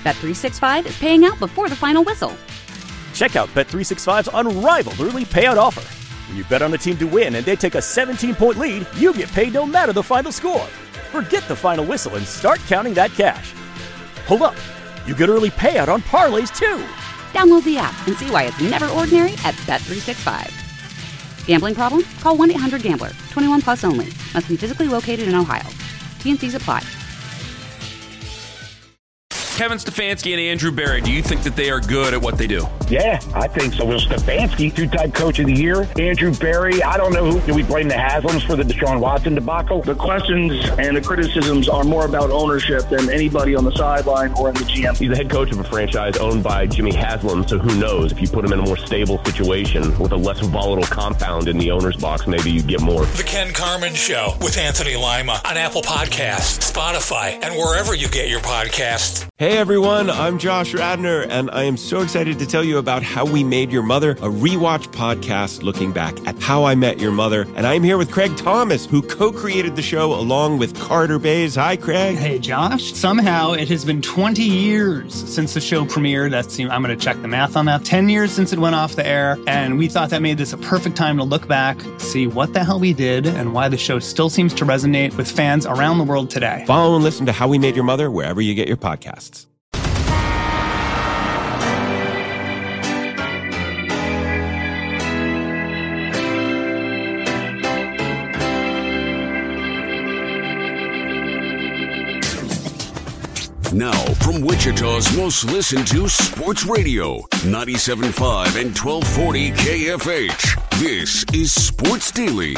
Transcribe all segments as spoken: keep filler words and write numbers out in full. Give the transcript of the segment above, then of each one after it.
Bet three sixty-five is paying out before the final whistle. Check out Bet three sixty-five's unrivaled early payout offer. When you bet on a team to win and they take a seventeen-point lead, you get paid no matter the final score. Forget the final whistle and start counting that cash. Hold up. You get early payout on parlays, too. Download the app and see why it's never ordinary at Bet three sixty-five. Gambling problem? Call one eight hundred gambler. twenty-one plus only. Must be physically located in Ohio. T N Cs apply. Kevin Stefanski and Andrew Berry, do you think that they are good at what they do? Yeah, I think so. Well, Stefanski, two-time coach of the year. Andrew Berry, I don't know who. Do we blame the Haslams for the Deshaun Watson debacle? The questions and the criticisms are more about ownership than anybody on the sideline or in the G M. He's the head coach of a franchise owned by Jimmy Haslam, so who knows? If you put him in a more stable situation with a less volatile compound in the owner's box, maybe you get more. The Ken Carman Show with Anthony Lima on Apple Podcasts, Spotify, and wherever you get your podcasts. Hey everyone, I'm Josh Radner, and I am so excited to tell you about How We Made Your Mother, a rewatch podcast looking back at How I Met Your Mother. And I'm here with Craig Thomas, who co-created the show along with Carter Bays. Hi, Craig. Hey, Josh. Somehow it has been twenty years since the show premiered. That's, I'm going to check the math on that. ten years since it went off the air, and we thought that made this a perfect time to look back, see what the hell we did, and why the show still seems to resonate with fans around the world today. Follow and listen to How We Made Your Mother wherever you get your podcasts. Now, from Wichita's most listened to sports radio, ninety-seven point five and twelve forty K F H. This is Sports Daily.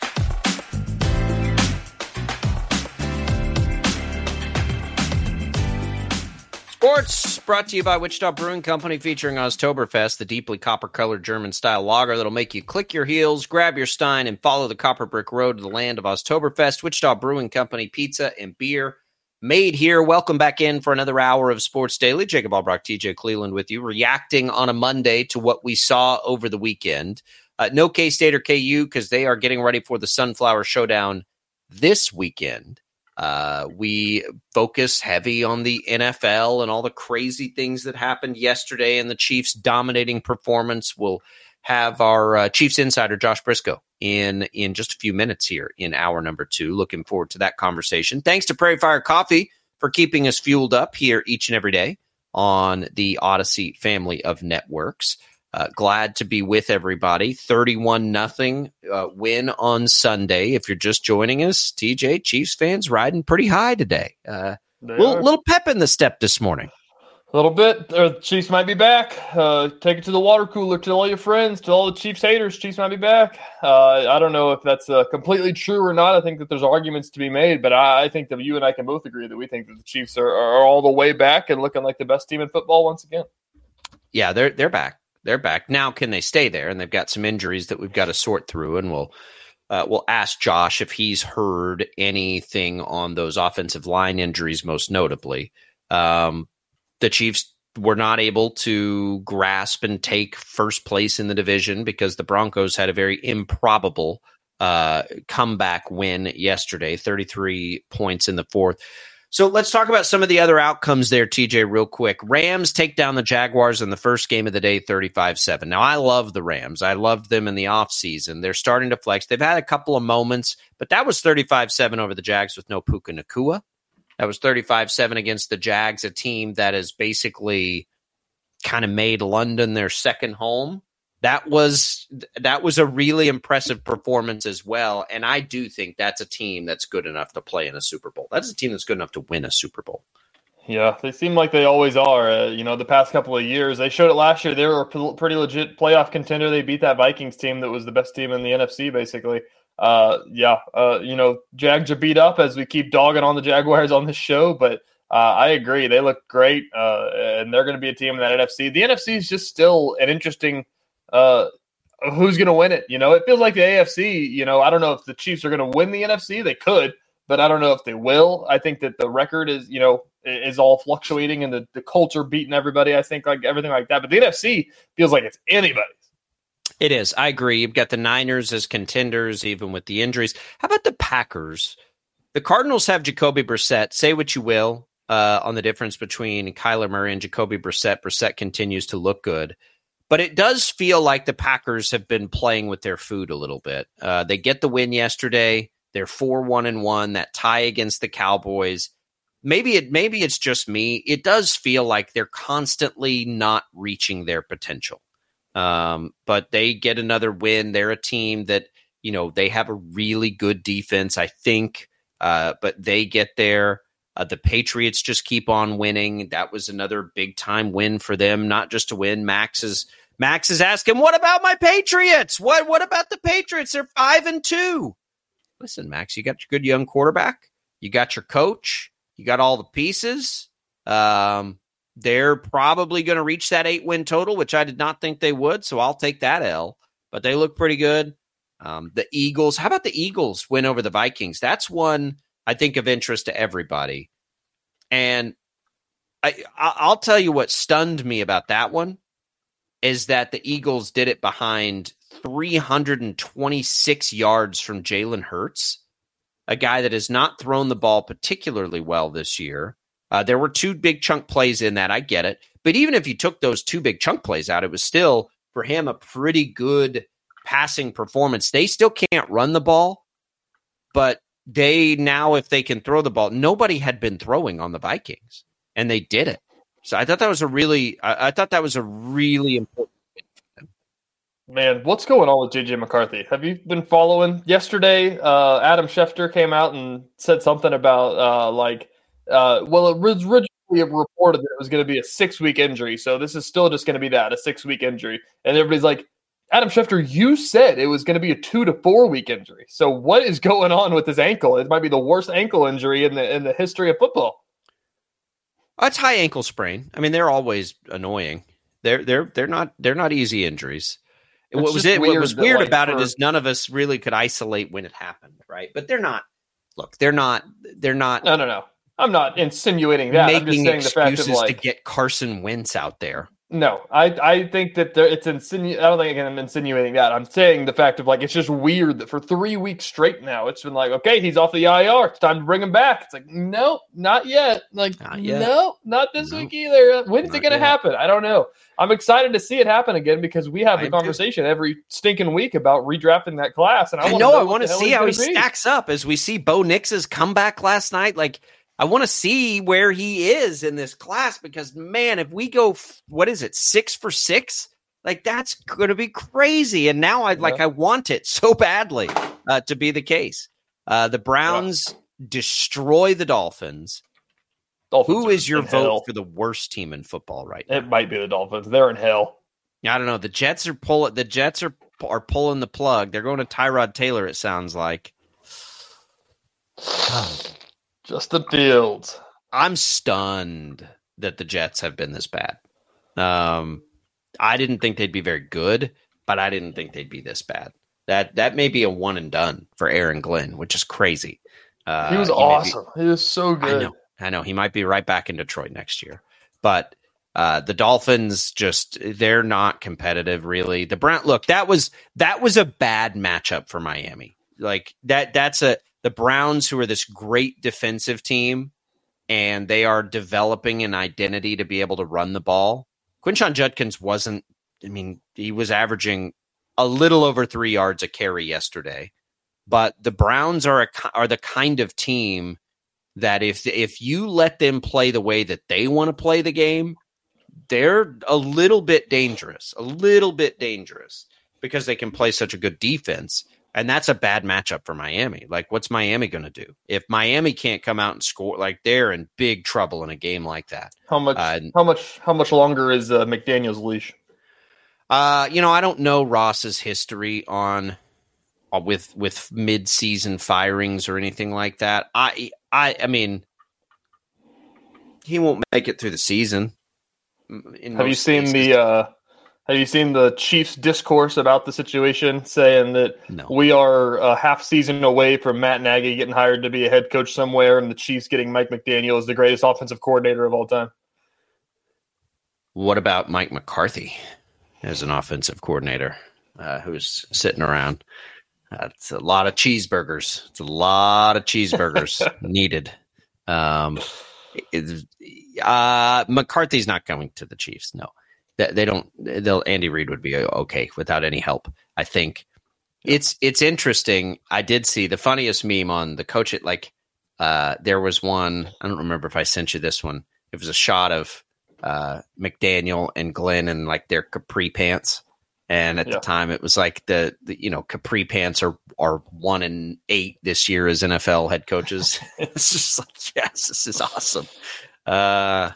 Sports brought to you by Wichita Brewing Company, featuring Oktoberfest, the deeply copper-colored German-style lager that'll make you click your heels, grab your stein, and follow the copper brick road to the land of Oktoberfest. Wichita Brewing Company, pizza and beer made here. Welcome back in for another hour of Sports Daily. Jacob Albrock, T J Cleveland with you, reacting on a Monday to what we saw over the weekend. Uh, no K-State or K U because they are getting ready for the Sunflower Showdown this weekend. Uh, we focus heavy on the N F L and all the crazy things that happened yesterday and the Chiefs' dominating performance. We'll have our uh, Chiefs insider, Josh Briscoe, in, in just a few minutes here in hour number two. Looking forward to that conversation. Thanks to Prairie Fire Coffee for keeping us fueled up here each and every day on the Odyssey family of networks. Uh, glad to be with everybody. thirty-one nothing uh, win on Sunday. If you're just joining us, T J, Chiefs fans riding pretty high today. Uh, little, little pep in the step this morning. A little bit. Uh, Chiefs might be back. Uh, take it to the water cooler. Tell all your friends. Tell all the Chiefs haters. Chiefs might be back. Uh, I don't know if that's uh, completely true or not. I think that there's arguments to be made, but I, I think that you and I can both agree that we think that the Chiefs are, are all the way back and looking like the best team in football once again. Yeah, they're they're back. They're back. Now, can they stay there? And they've got some injuries that we've got to sort through, and we'll uh, we'll ask Josh if he's heard anything on those offensive line injuries, most notably. Um, the Chiefs were not able to grasp and take first place in the division because the Broncos had a very improbable uh, comeback win yesterday, thirty-three points in the fourth. So let's talk about some of the other outcomes there, T J, real quick. Rams take down the Jaguars in the first game of the day, thirty-five seven. Now, I love the Rams. I loved them in the offseason. They're starting to flex. They've had a couple of moments, but that was thirty-five seven over the Jags with no Puka Nacua. That was thirty-five seven against the Jags, a team that has basically kind of made London their second home. That was that was a really impressive performance as well, and I do think that's a team that's good enough to play in a Super Bowl. That's a team that's good enough to win a Super Bowl. Yeah, they seem like they always are. Uh, you know, the past couple of years, they showed it last year. They were a p- pretty legit playoff contender. They beat that Vikings team that was the best team in the N F C, basically. Uh, yeah, uh, you know, Jags are beat up as we keep dogging on the Jaguars on this show, but uh, I agree. They look great, uh, and they're going to be a team in that N F C. The N F C is just still an interesting uh, who's going to win it. You know, it feels like the A F C, you know, I don't know if the Chiefs are going to win the N F C. They could, but I don't know if they will. I think that the record is, you know, is all fluctuating and the, the culture beating everybody. I think like everything like that, but the N F C feels like it's anybody's. It is. I agree. You've got the Niners as contenders, even with the injuries. How about the Packers? The Cardinals have Jacoby Brissett. Say what you will. uh, on the difference between Kyler Murray and Jacoby Brissett. Brissett continues to look good. But it does feel like the Packers have been playing with their food a little bit. Uh, they get the win yesterday. They're four one and one. That tie against the Cowboys. Maybe it maybe it's just me. It does feel like they're constantly not reaching their potential. Um, but they get another win. They're a team that, you know, they have a really good defense, I think. Uh, but they get there. Uh, the Patriots just keep on winning. That was another big time win for them, not just to win. Max is Max is asking, "What about my Patriots? What what about the Patriots? They're five and two." Listen, Max, you got your good young quarterback. You got your coach. You got all the pieces. Um, they're probably going to reach that eight win total, which I did not think they would. So I'll take that L. But they look pretty good. Um, the Eagles. How about the Eagles win over the Vikings? That's one I think of interest to everybody. And I, I'll tell you what stunned me about that one is that the Eagles did it behind three hundred twenty-six yards from Jalen Hurts, a guy that has not thrown the ball particularly well this year. Uh, there were two big chunk plays in that. I get it. But even if you took those two big chunk plays out, it was still, for him, a pretty good passing performance. They still can't run the ball, but they now, if they can throw the ball, nobody had been throwing on the Vikings, and they did it. So I thought that was a really, I, I thought that was a really important thing for them. Man, what's going on with J J McCarthy? Have you been following? Yesterday, uh, Adam Schefter came out and said something about uh, like, uh, well, it was originally reported that it was going to be a six-week injury, so this is still just going to be that, a six-week injury. And everybody's like, Adam Schefter, you said it was going to be a two to four week injury. So what is going on with his ankle? It might be the worst ankle injury in the in the history of football. It's high ankle sprain. I mean, they're always annoying. They're they're they're not they're not easy injuries. It's what was it? What was weird like about for, it is none of us really could isolate when it happened, right? But they're not. Look, they're not. They're not. No, no, no. I'm not insinuating that. Making I'm just saying excuses the fact of like, to get Carson Wentz out there. No, I I think that there, it's insinu- I don't think I'm insinuating that. I'm saying the fact of like it's just weird that for three weeks straight now it's been like, okay, he's off the I R. It's time to bring him back. It's like, no, not yet. Like, not yet. no, not this no. week either. When's not it going to happen? I don't know. I'm excited to see it happen again because we have the conversation too. every stinking week about redrafting that class. And I, I know, know I want to see how he be. stacks up as we see Bo Nix's comeback last night. Like, I want to see where he is in this class because, man, if we go, what is it, six for six? Like, that's going to be crazy. And now I yeah. like I want it so badly uh, to be the case. Uh, the Browns yeah. destroy the Dolphins. Dolphins Who is your vote hell. for the worst team in football right now? It might be the Dolphins. They're in hell. I don't know. The Jets are pulling. The Jets are are pulling the plug. They're going to Tyrod Taylor. It sounds like. Justin Fields. I'm stunned that the Jets have been this bad. Um, I didn't think they'd be very good, but I didn't think they'd be this bad. That that may be a one and done for Aaron Glenn, which is crazy. Uh, he was he awesome. Be, he was so good. I know. I know. He might be right back in Detroit next year. But uh, the Dolphins just they're not competitive, really. The Brown look, that was that was a bad matchup for Miami. Like that that's a the Browns, who are this great defensive team, and they are developing an identity to be able to run the ball. Quinshon Judkins wasn't, I mean, he was averaging a little over three yards a carry yesterday. But the Browns are a, are the kind of team that if if you let them play the way that they want to play the game, they're a little bit dangerous, a little bit dangerous because they can play such a good defense. And that's a bad matchup for Miami. Like, what's Miami going to do? If Miami can't come out and score, like, they're in big trouble in a game like that. How much? Uh, how much? How much longer is uh, McDaniel's leash? Uh, you know, I don't know Ross's history on uh, with with mid-season firings or anything like that. I, I, I mean, he won't make it through the season. Have you seen cases. the? Uh... Have you seen the Chiefs' discourse about the situation, saying that no. we are a half season away from Matt Nagy getting hired to be a head coach somewhere, and the Chiefs getting Mike McDaniel as the greatest offensive coordinator of all time? What about Mike McCarthy as an offensive coordinator uh, who's sitting around? Uh, it's a lot of cheeseburgers. It's a lot of cheeseburgers needed. Um, uh, McCarthy's not going to the Chiefs. No, they, they don't. They'll Andy Reid would be okay without any help. I think yeah. it's it's interesting. I did see the funniest meme on the coach. It like uh, there was one. I don't remember if I sent you this one. It was a shot of uh, McDaniel and Glenn in like their capri pants. And at yeah. the time, it was like the, the you know capri pants are are one and eight this year as N F L head coaches. It's just like yes, this is awesome. Uh,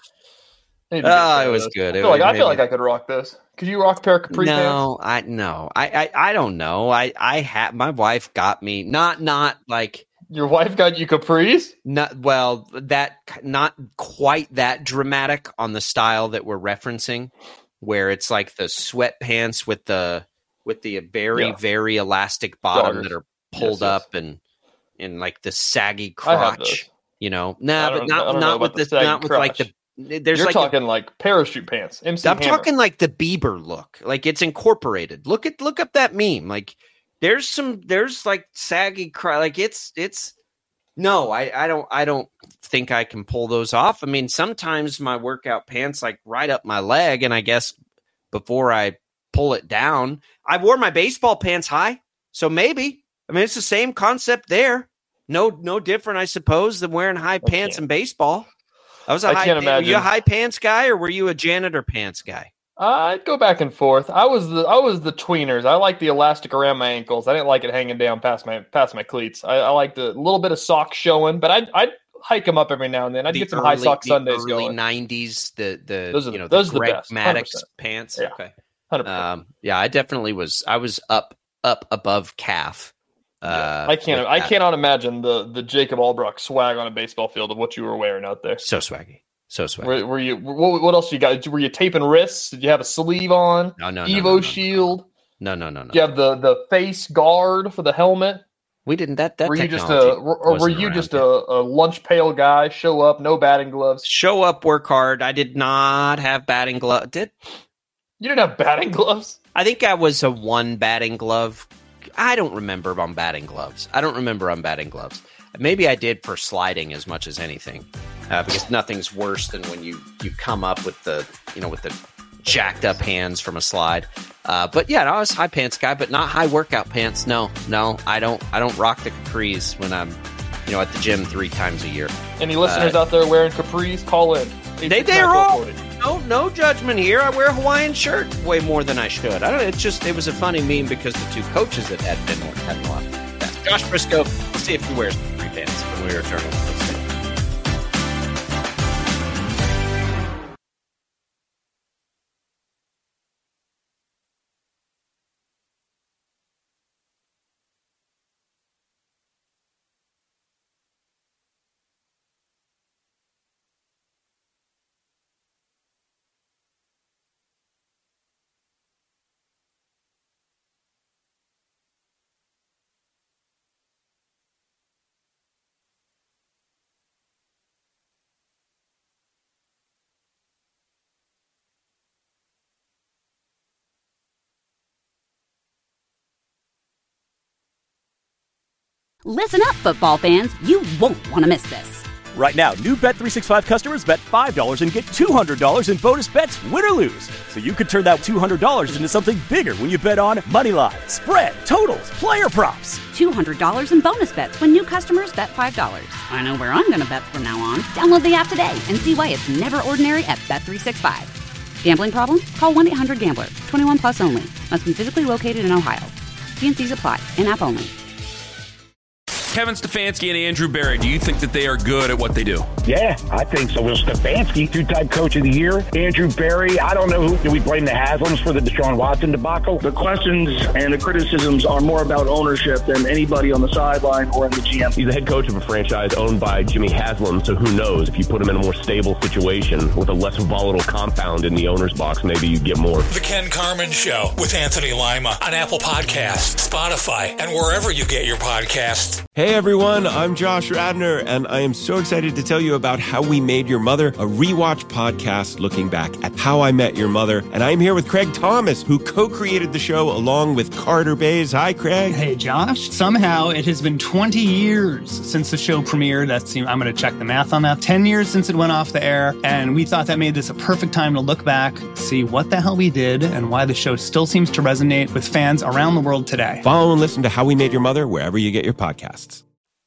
oh, it was good. I feel, like, I feel like I could rock this. Could you rock a pair of capri no, pants? No, I no, I, I I don't know. I I had my wife got me not not like your wife got you capris. Not well that not quite that dramatic on the style that we're referencing. Where it's like the sweatpants with the with the very yeah. very elastic bottom Joggers. that are pulled yes, up yes. and and like the saggy crotch, you know. Nah, but not not with the, the not with crotch. like the. There's You're like talking a, like parachute pants. M C I'm Hammer. talking like the Bieber look, like it's incorporated. Look at look up that meme. Like there's some there's like saggy crotch. Like it's it's. No, I, I don't. I don't think I can pull those off. I mean, sometimes my workout pants like right up my leg, and I guess before I pull it down, I wore my baseball pants high, so maybe. I mean, it's the same concept there. No, no different, I suppose, than wearing high pants in baseball. I was a I high. Can't Were imagine. you a high pants guy, or were you a janitor pants guy? Uh, I'd go back and forth. I was the I was the tweeners. I like the elastic around my ankles. I didn't like it hanging down past my past my cleats. I, I liked a little bit of sock showing, but I'd I'd hike them up every now and then. I'd the get some early, high sock the Sundays early going. nineties, the the those are, you know those the Greg are the best. Maddox one hundred percent. pants. Yeah. Okay, one hundred percent. Um, yeah, I definitely was. I was up up above calf. Uh, I can't. I cannot imagine the the Jacob Albrock swag on a baseball field of what you were wearing out there. So swaggy. So swaggy. Were, were you? What, what else you got? Were you taping wrists? Did you have a sleeve on? No, no, no. Evo no, no, shield. No, no, no, no. Did you have the the face guard for the helmet? We didn't. That that. Were you just a? Or were you just a, a lunch pail guy? Show up, no batting gloves. Show up, work hard. I did not have batting gloves. Did you didn't have batting gloves? I think I was a one batting glove. I don't remember on batting gloves. I don't remember on batting gloves. Maybe I did for sliding as much as anything, uh, because nothing's worse than when you, you come up with the you know with the jacked up hands from a slide. Uh, but yeah, no, I was high pants guy, but not high workout pants. No, no, I don't. I don't rock the capris when I'm you know at the gym three times a year. Any listeners uh, out there wearing capris? Call in. They they're all no no judgment here. I wear a Hawaiian shirt way more than I should. I don't. It's just it was a funny meme because the two coaches that had been had a lot. Josh Briscoe. Let's see if he wears capri pants when we return. Let's see. Listen up, football fans. You won't want to miss this. Right now, new Bet three sixty-five customers bet five dollars and get two hundred dollars in bonus bets, win or lose. So you could turn that two hundred dollars into something bigger when you bet on moneyline, spread, totals, player props. two hundred dollars in bonus bets when new customers bet five dollars. I know where I'm going to bet from now on. Download the app today and see why it's never ordinary at Bet three sixty-five. Gambling problem? Call one eight hundred gambler. twenty-one plus only. Must be physically located in Ohio. T and C's apply. In-app only. Kevin Stefanski and Andrew Berry, do you think that they are good at what they do? Yeah, I think so. Will Stefanski, two-time coach of the year. Andrew Berry, I don't know who. Do we blame the Haslams for the Deshaun Watson debacle? The questions and the criticisms are more about ownership than anybody on the sideline or in the G M. He's the head coach of a franchise owned by Jimmy Haslam, so who knows? If you put him in a more stable situation with a less volatile compound in the owner's box, maybe you get more. The Ken Carman Show with Anthony Lima on Apple Podcasts, Spotify, and wherever you get your podcasts. Hey everyone, I'm Josh Radner, and I am so excited to tell you about How We Made Your Mother, a rewatch podcast looking back at How I Met Your Mother. And I'm here with Craig Thomas, who co-created the show along with Carter Bays. Hi, Craig. Hey, Josh. Somehow it has been twenty years since the show premiered. That's, I'm going to check the math on that. ten years since it went off the air. And we thought that made this a perfect time to look back, see what the hell we did, and why the show still seems to resonate with fans around the world today. Follow and listen to How We Made Your Mother wherever you get your podcasts.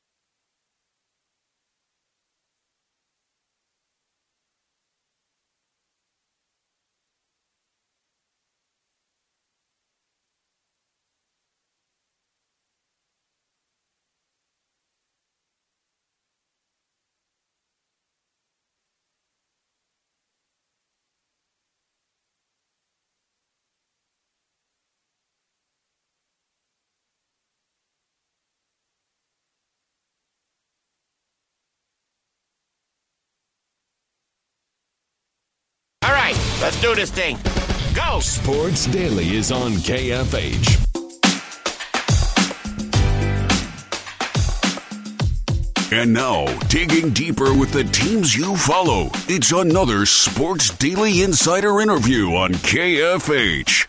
Let's do this thing. Go! Sports Daily is on K F H. And now, digging deeper with the teams you follow, it's another Sports Daily Insider interview on K F H.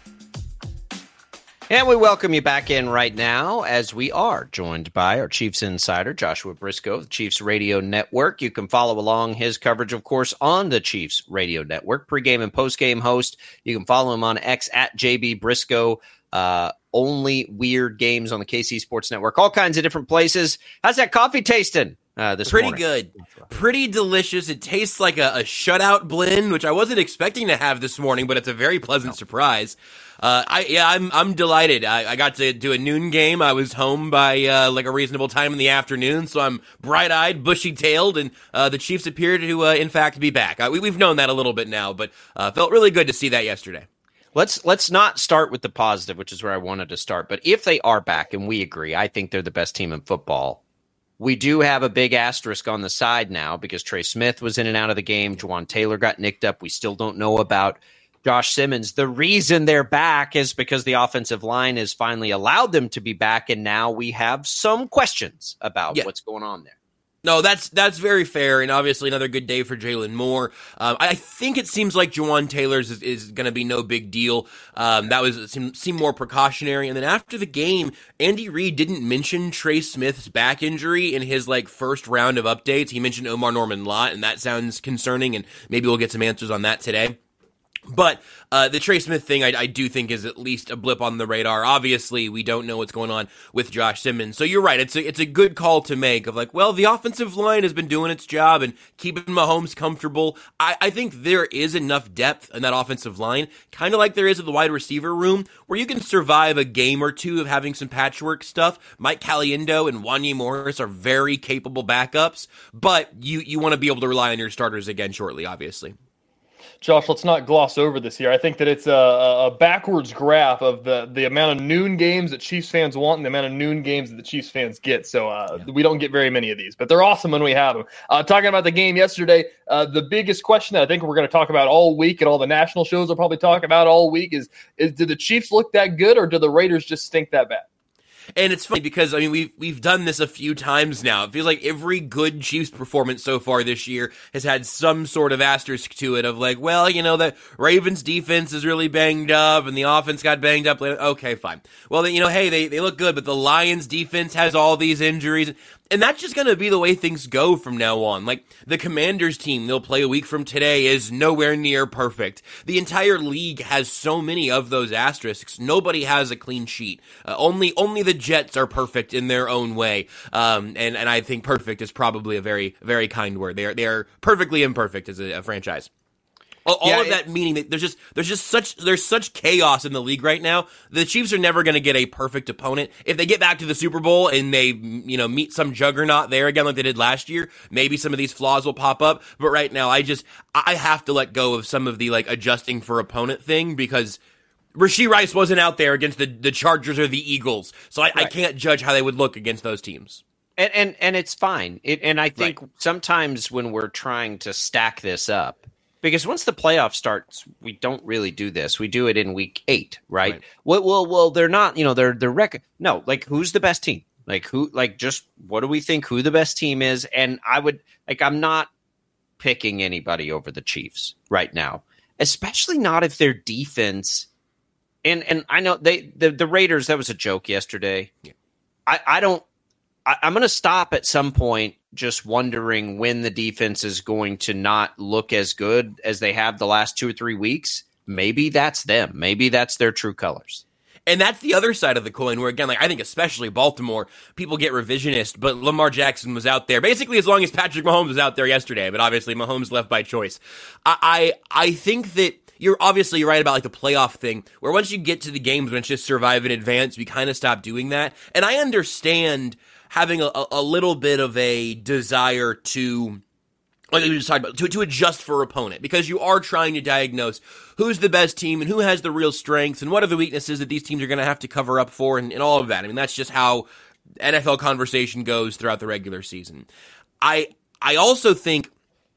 And we welcome you back in right now as we are joined by our Chiefs insider, Joshua Briscoe of the Chiefs Radio Network. You can follow along his coverage, of course, on the Chiefs Radio Network, pregame and postgame host. You can follow him on X at J B Briscoe. Uh, only weird games on the K C Sports Network, all kinds of different places. How's that coffee tasting uh, this Pretty morning? good. Pretty delicious. It tastes like a, a shutout blend, which I wasn't expecting to have this morning, but it's a very pleasant surprise. Uh, I yeah, I'm I'm delighted. I, I got to do a noon game. I was home by uh, like a reasonable time in the afternoon, so I'm bright-eyed, bushy-tailed, and uh, the Chiefs appear to, uh, in fact, be back. Uh, we, we've known that a little bit now, but uh, felt really good to see that yesterday. Let's let's not start with the positive, which is where I wanted to start. But if they are back, and we agree, I think they're the best team in football. We do have a big asterisk on the side now because Trey Smith was in and out of the game. Juwan Taylor got nicked up. We still don't know about Josh Simmons. The reason they're back is because the offensive line has finally allowed them to be back, and now we have some questions about yeah. what's going on there. No, that's that's very fair, and obviously another good day for Jalen Moore. Um, I think it seems like Juwan Taylor's is, is going to be no big deal. Um, that was seemed, seemed more precautionary. And then after the game, Andy Reid didn't mention Trey Smith's back injury in his like first round of updates. He mentioned Omar Norman-Lott, and that sounds concerning, and maybe we'll get some answers on that today. But uh, the Trey Smith thing, I, I do think is at least a blip on the radar. Obviously, we don't know what's going on with Josh Simmons. So you're right. It's a, it's a good call to make of like, well, the offensive line has been doing its job and keeping Mahomes comfortable. I, I think there is enough depth in that offensive line, kind of like there is in the wide receiver room, where you can survive a game or two of having some patchwork stuff. Mike Caliendo and Wanya Morris are very capable backups, but you, you want to be able to rely on your starters again shortly, obviously. Josh, let's not gloss over this here. I think that it's a, a backwards graph of the, the amount of noon games that Chiefs fans want and the amount of noon games that the Chiefs fans get. So uh, yeah. we don't get very many of these, but they're awesome when we have them. Uh, talking about the game yesterday, uh, the biggest question that I think we're going to talk about all week, and all the national shows will probably talk about all week, is, is did the Chiefs look that good, or do the Raiders just stink that bad? And it's funny because, I mean, we've, we've done this a few times now. It feels like every good Chiefs performance so far this year has had some sort of asterisk to it of like, well, you know, the Ravens defense is really banged up and the offense got banged up. Okay, fine. Well, then, you know, hey, they, they look good, but the Lions defense has all these injuries. And that's just going to be the way things go from now on. Like, the Commanders team they'll play a week from today is nowhere near perfect. The entire league has so many of those asterisks. Nobody has a clean sheet. Uh, only only the Jets are perfect in their own way. Um, and, and I think perfect is probably a very, very kind word. They are, they are perfectly imperfect as a, a franchise. All, all yeah, of that it, meaning that there's just there's just such there's such chaos in the league right now. The Chiefs are never going to get a perfect opponent. If they get back to the Super Bowl and they, you know, meet some juggernaut there again like they did last year, maybe some of these flaws will pop up. But right now, I just I have to let go of some of the like adjusting for opponent thing because Rashee Rice wasn't out there against the, the Chargers or the Eagles, so I, right. I can't judge how they would look against those teams. And and and it's fine. It, and I think right. sometimes when we're trying to stack this up. Because once the playoff starts, we don't really do this. We do it in week eight, right? right. Well, well, well, they're not, you know, they're they're rec- no, like who's the best team? Like who? Like just what do we think? Who the best team is? And I would like I'm not picking anybody over the Chiefs right now, especially not if their defense. And and I know they the, the Raiders, that was a joke yesterday. Yeah. I, I don't. I, I'm going to stop at some point just wondering when the defense is going to not look as good as they have the last two or three weeks. Maybe that's them. Maybe that's their true colors. And that's the other side of the coin where, again, like I think especially Baltimore, people get revisionist, but Lamar Jackson was out there basically as long as Patrick Mahomes was out there yesterday, but obviously Mahomes left by choice. I I, I think that you're obviously you're right about like the playoff thing, where once you get to the games when it's just survive in advance, we kind of stop doing that. And I understand having a, a little bit of a desire to, like we just talked about, to, to adjust for opponent, because you are trying to diagnose who's the best team and who has the real strengths and what are the weaknesses that these teams are going to have to cover up for and, and all of that. I mean, that's just how N F L conversation goes throughout the regular season. I I also think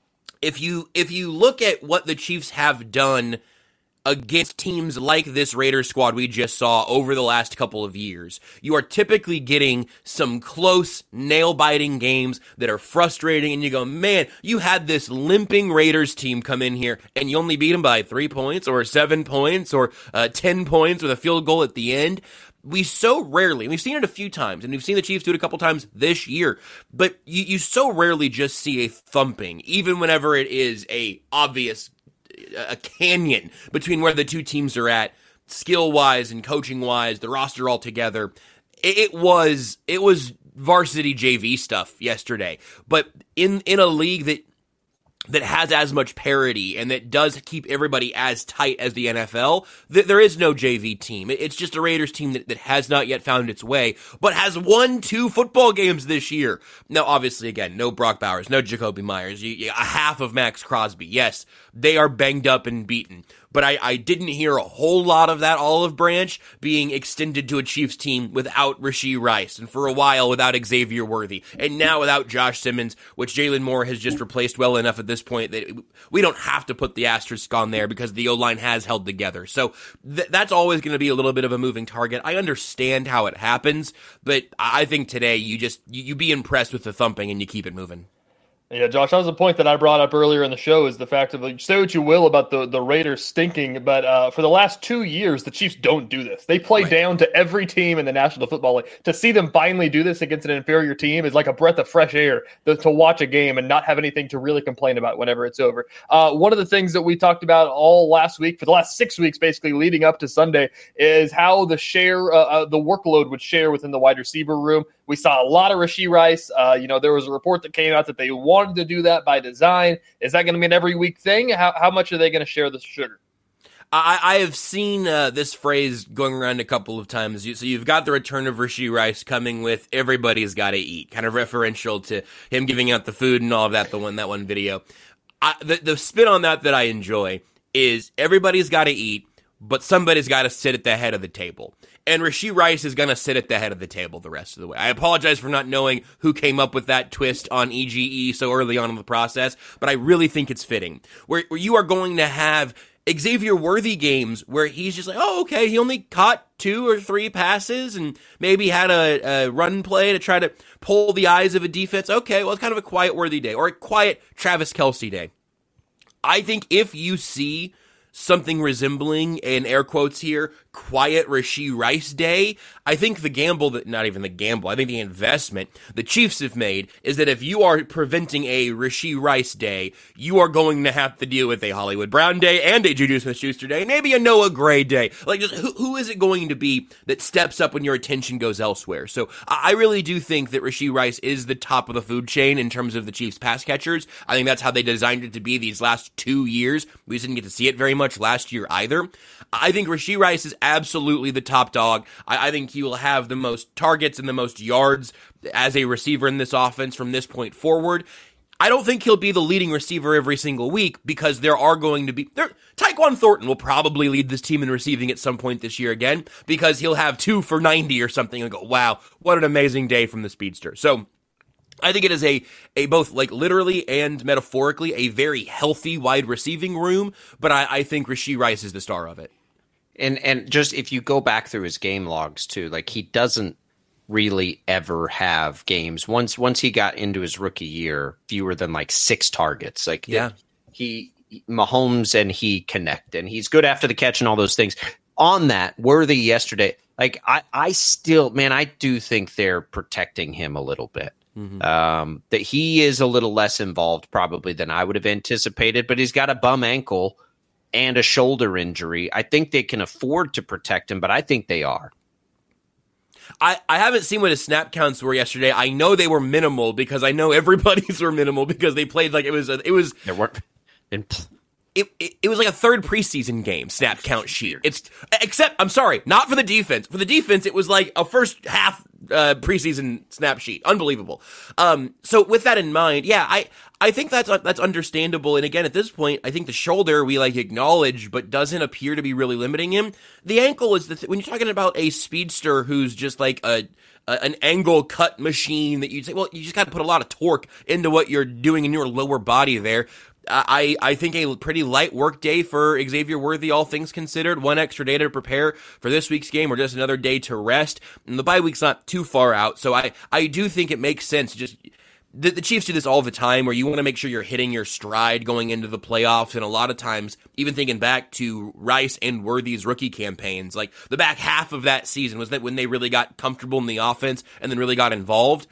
if you if you look at what the Chiefs have done against teams like this Raiders squad we just saw over the last couple of years, you are typically getting some close, nail-biting games that are frustrating, and you go, man, you had this limping Raiders team come in here, and you only beat them by three points, or seven points, or uh, ten points with a field goal at the end. We so rarely, we've seen it a few times, and we've seen the Chiefs do it a couple times this year, but you, you so rarely just see a thumping, even whenever it is a obvious a canyon between where the two teams are at, skill-wise and coaching-wise, the roster altogether. It, it was it was varsity J V stuff yesterday, but in in a league that that has as much parity and that does keep everybody as tight as the N F L, th- there is no J V team. It's just a Raiders team that, that has not yet found its way, but has won two football games this year. Now, obviously, again, no Brock Bowers, no Jacoby Myers, you, you, a half of Max Crosby. Yes, they are banged up and beaten, but I, I didn't hear a whole lot of that olive branch being extended to a Chiefs team without Rashee Rice, and for a while without Xavier Worthy, and now without Josh Simmons, which Jalen Moore has just replaced well enough at this point that we don't have to put the asterisk on there because the O-line has held together. So th- that's always going to be a little bit of a moving target. I understand how it happens, but I think today you just you, you be impressed with the thumping and you keep it moving. Yeah, Josh, that was a point that I brought up earlier in the show, is the fact of, like, say what you will about the, the Raiders stinking, but uh, for the last two years, the Chiefs don't do this. They play right down to every team in the National Football League. To see them finally do this against an inferior team is like a breath of fresh air to, to watch a game and not have anything to really complain about whenever it's over. Uh, one of the things that we talked about all last week, for the last six weeks basically leading up to Sunday, is how the share, uh, uh, the workload would share within the wide receiver room. We saw a lot of Rashee Rice. Uh, you know, there was a report that came out that they wanted to do that by design. Is that going to be an every week thing? How, how much are they going to share the sugar? I, I have seen uh, this phrase going around a couple of times. You, so you've got the return of Rashee Rice coming with everybody's got to eat, kind of referential to him giving out the food and all of that, the one that one video. I, the, the spin on that that I enjoy is everybody's got to eat, but somebody's got to sit at the head of the table. And Rashee Rice is going to sit at the head of the table the rest of the way. I apologize for not knowing who came up with that twist on E G E so early on in the process, but I really think it's fitting. Where, where you are going to have Xavier Worthy games where he's just like, oh, okay, he only caught two or three passes and maybe had a, a run play to try to pull the eyes of a defense. Okay, well, it's kind of a quiet Worthy day, or a quiet Travis Kelce day. I think if you see something resembling, in air quotes here, quiet Rashee Rice day, I think the gamble, that not even the gamble, I think the investment the Chiefs have made is that if you are preventing a Rashee Rice day, you are going to have to deal with a Hollywood Brown day and a Juju Smith-Schuster day, maybe a Noah Gray day. Like, just who, who is it going to be that steps up when your attention goes elsewhere? So I really do think that Rashee Rice is the top of the food chain in terms of the Chiefs pass catchers. I think that's how they designed it to be these last two years. We just didn't get to see it very much last year either. I think Rashee Rice is absolutely the top dog. I, I think he will have the most targets and the most yards as a receiver in this offense from this point forward. I don't think he'll be the leading receiver every single week because there are going to be... There, Tyquan Thornton will probably lead this team in receiving at some point this year again because he'll have two for ninety or something and go, wow, what an amazing day from the speedster. So I think it is a, a both like literally and metaphorically a very healthy wide receiving room, but I, I think Rashee Rice is the star of it. And and just if you go back through his game logs too, like he doesn't really ever have games. Once once he got into his rookie year, fewer than like six targets. Like yeah, he Mahomes and he connect, and he's good after the catch and all those things. On that, Worthy yesterday, like I, I still, man, I do think they're protecting him a little bit. Mm-hmm. Um, that he is a little less involved probably than I would have anticipated, but he's got a bum ankle and a shoulder injury. I think they can afford to protect him, but I think they are. I, I haven't seen what his snap counts were yesterday. I know they were minimal because I know everybody's were minimal because they played like it was a, it was there weren't in It, it it was like a third preseason game snap count sheet. It's except I'm sorry, not for the defense. For the defense, it was like a first half uh, preseason snap sheet. Unbelievable. Um, so with that in mind, yeah, I I think that's uh, that's understandable. And again, at this point, I think the shoulder we like acknowledge, but doesn't appear to be really limiting him. The ankle is the th- when you're talking about a speedster who's just like a an angle cut machine that you say, well, you just got to put a lot of torque into what you're doing in your lower body there. I, I think a pretty light work day for Xavier Worthy, all things considered. One extra day to prepare for this week's game or just another day to rest. And the bye week's not too far out. So I, I do think it makes sense. Just the, the Chiefs do this all the time where you want to make sure you're hitting your stride going into the playoffs. And a lot of times, even thinking back to Rice and Worthy's rookie campaigns, like the back half of that season was that when they really got comfortable in the offense and then really got involved.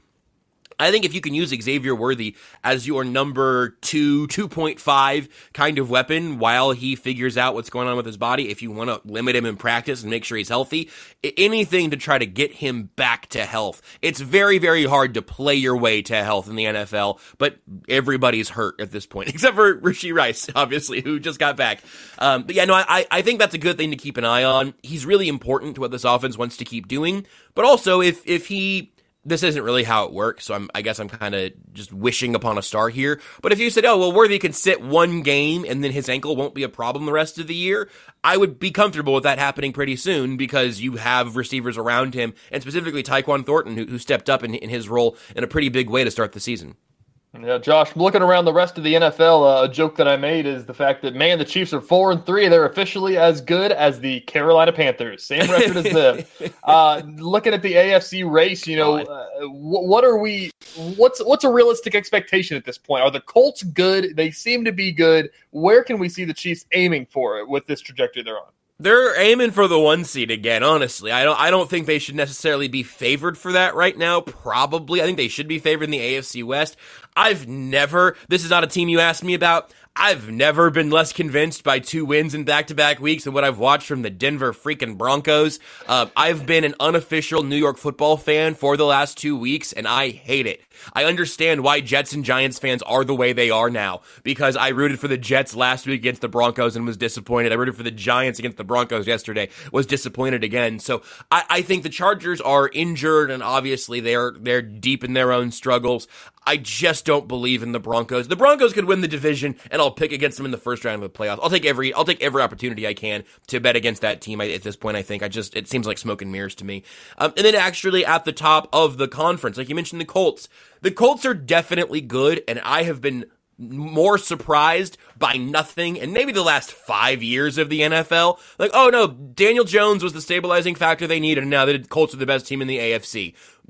I think if you can use Xavier Worthy as your number two, two point five kind of weapon while he figures out what's going on with his body, if you want to limit him in practice and make sure he's healthy, anything to try to get him back to health. It's very, very hard to play your way to health in the N F L, but everybody's hurt at this point, except for Rashee Rice, obviously, who just got back. Um, but yeah, no, I, I think that's a good thing to keep an eye on. He's really important to what this offense wants to keep doing, but also if, if he... This isn't really how it works, so I'm, I guess I'm kind of just wishing upon a star here. But if you said, oh, well, Worthy can sit one game and then his ankle won't be a problem the rest of the year, I would be comfortable with that happening pretty soon because you have receivers around him, and specifically Tyquan Thornton, who, who stepped up in, in his role in a pretty big way to start the season. Yeah, Josh, looking around the rest of the N F L, uh, a joke that I made is the fact that, man, the Chiefs are four and three. They're officially as good as the Carolina Panthers. Same record as them. Uh, looking at the A F C race, you know, uh, what are we? What's what's a realistic expectation at this point? Are the Colts good? They seem to be good. Where can we see the Chiefs aiming for it with this trajectory they're on? They're aiming for the one seed again, honestly. I don't I don't think they should necessarily be favored for that right now, probably. I think they should be favored in the A F C West. I've never, this is not a team you asked me about, I've never been less convinced by two wins in back-to-back weeks than what I've watched from the Denver freaking Broncos. Uh, I've been an unofficial New York football fan for the last two weeks, and I hate it. I understand why Jets and Giants fans are the way they are now, because I rooted for the Jets last week against the Broncos and was disappointed. I rooted for the Giants against the Broncos yesterday, was disappointed again. So I, I think the Chargers are injured, and obviously they're they're deep in their own struggles. I just don't believe in the Broncos. The Broncos could win the division, and I'll pick against them in the first round of the playoffs. I'll take every I'll take every opportunity I can to bet against that team. At this point, I think I just it seems like smoke and mirrors to me. Um, and then actually at the top of the conference, like you mentioned, the Colts. The Colts are definitely good, and I have been more surprised by nothing and maybe the last five years of the N F L. Like, oh no, Daniel Jones was the stabilizing factor they needed, and now the Colts are the best team in the A F C.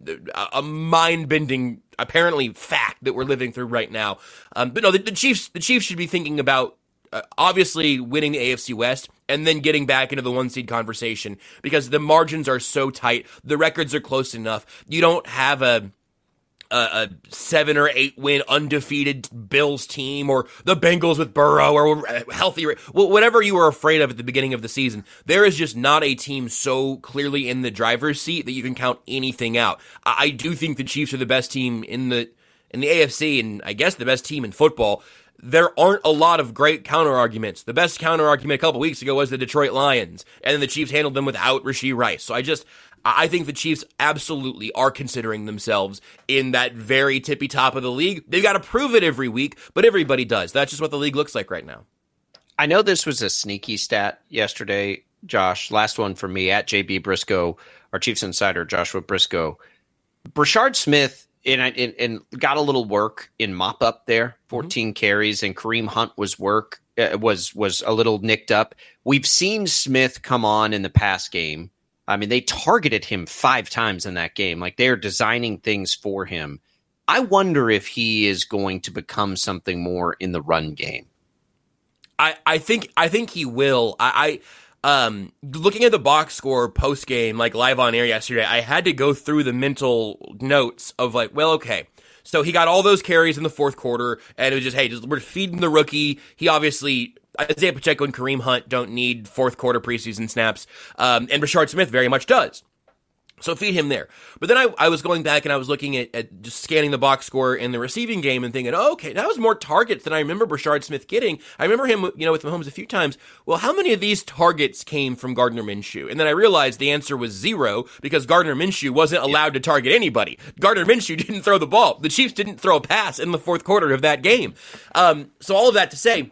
A mind-bending, apparently, fact that we're living through right now. Um, but no, the, the Chiefs, the Chiefs should be thinking about uh, obviously winning the A F C West and then getting back into the one seed conversation because the margins are so tight, the records are close enough. You don't have a A, a seven or eight win undefeated Bills team or the Bengals with Burrow or healthy, whatever you were afraid of at the beginning of the season. There is just not a team so clearly in the driver's seat that you can count anything out. I, I do think the Chiefs are the best team in the in the A F C and I guess the best team in football. There aren't a lot of great counter arguments. The best counter argument a couple weeks ago was the Detroit Lions, and then the Chiefs handled them without Rashee Rice. So I just I think the Chiefs absolutely are considering themselves in that very tippy top of the league. They've got to prove it every week, but everybody does. That's just what the league looks like right now. I know this was a sneaky stat yesterday, Josh. Last one for me at J B Briscoe, our Chiefs insider, Joshua Briscoe. Brashard Smith and, and, and got a little work in mop up there, fourteen mm-hmm. carries, and Kareem Hunt was work uh, was was a little nicked up. We've seen Smith come on in the pass game I mean, they targeted him five times in that game. Like, they're designing things for him. I wonder if he is going to become something more in the run game. I, I think I think he will. I, I um looking at the box score post game, like live on air yesterday, I had to go through the mental notes of like, well, okay. So he got all those carries in the fourth quarter, and it was just, hey, just, we're feeding the rookie. He obviously, Isaiah Pacheco and Kareem Hunt don't need fourth quarter preseason snaps, um, and Brashard Smith very much does. So feed him there. But then I, I was going back and I was looking at, at just scanning the box score in the receiving game and thinking, oh, okay, that was more targets than I remember Brashard Smith getting. I remember him, you know, with Mahomes a few times. Well, how many of these targets came from Gardner Minshew? And then I realized the answer was zero because Gardner Minshew wasn't allowed to target anybody. Gardner Minshew didn't throw the ball. The Chiefs didn't throw a pass in the fourth quarter of that game. Um, so all of that to say,